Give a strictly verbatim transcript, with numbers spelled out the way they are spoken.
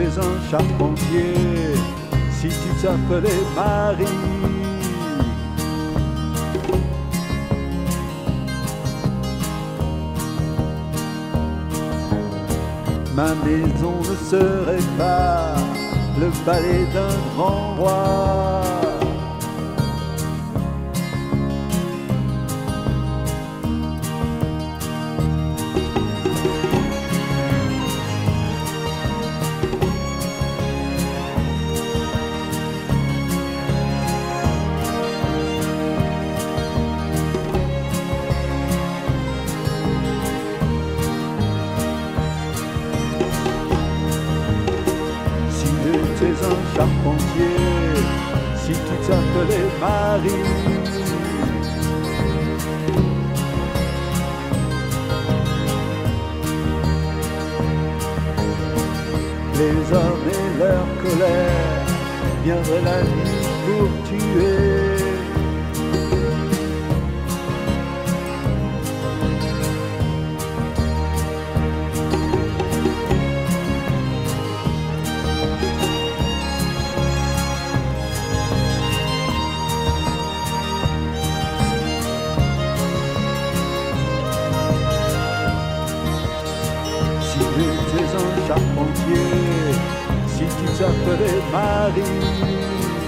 étais un charpentier, si tu t'appelais Marie. Ma maison ne serait pas le palais d'un grand roi. C'est un charpentier, si tu t'appelais Marie. Les hommes et leur colère viendraient la nuit pour tuer. Tu étais un charpentier, si tu t'appelais Marie.